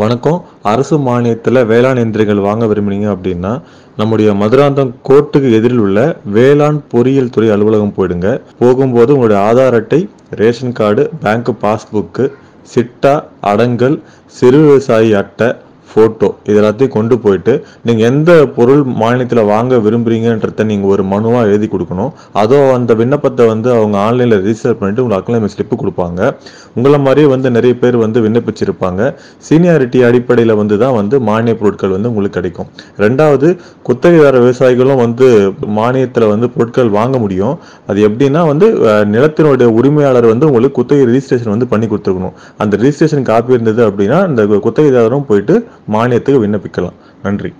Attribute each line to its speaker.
Speaker 1: வணக்கம். அரசு மானியத்தில் வேளாண் இயந்திரங்கள் வாங்க விரும்புனீங்க அப்படின்னா நம்முடைய மதுராந்தகம் கோர்ட்டுக்கு எதிரில் உள்ள வேளாண் பொறியியல் துறை அலுவலகம் போயிடுங்க. போகும்போது உங்களுடைய ஆதார் அட்டை, ரேஷன் கார்டு, பேங்க் பாஸ்புக்கு, சிட்டா, அடங்கல், சிறு விவசாயி அட்டை, ஃபோட்டோ இது எல்லாத்தையும் கொண்டு போயிட்டு நீங்கள் எந்த பொருள் மானியத்தில் வாங்க விரும்புகிறீங்கன்றத நீங்கள் ஒரு மனுவாக எழுதி கொடுக்கணும். அந்த விண்ணப்பத்தை அவங்க ஆன்லைனில் ரிஜிஸ்டர் பண்ணிவிட்டு உங்களுக்கு அக்னாலஜ்மெண்ட் ஸ்லிப்பு கொடுப்பாங்க. உங்களை மாதிரியே நிறைய பேர் விண்ணப்பிச்சிருப்பாங்க. சீனியாரிட்டி அடிப்படையில் தான் மானிய பொருட்கள் உங்களுக்கு கிடைக்கும். ரெண்டாவது, குத்தகைதார விவசாயிகளும் மானியத்தில் பொருட்கள் வாங்க முடியும். அது எப்படின்னா நிலத்தினுடைய உரிமையாளர் உங்களுக்கு குத்தகை ரிஜிஸ்ட்ரேஷன் பண்ணி கொடுத்துருக்கணும். அந்த ரிஜிஸ்ட்ரேஷன் காப்பி இருந்தது அப்படின்னா அந்த குத்தகைதாரரும் போயிட்டு மானியத்துக்கு விண்ணப்பிக்கலாம். நன்றி.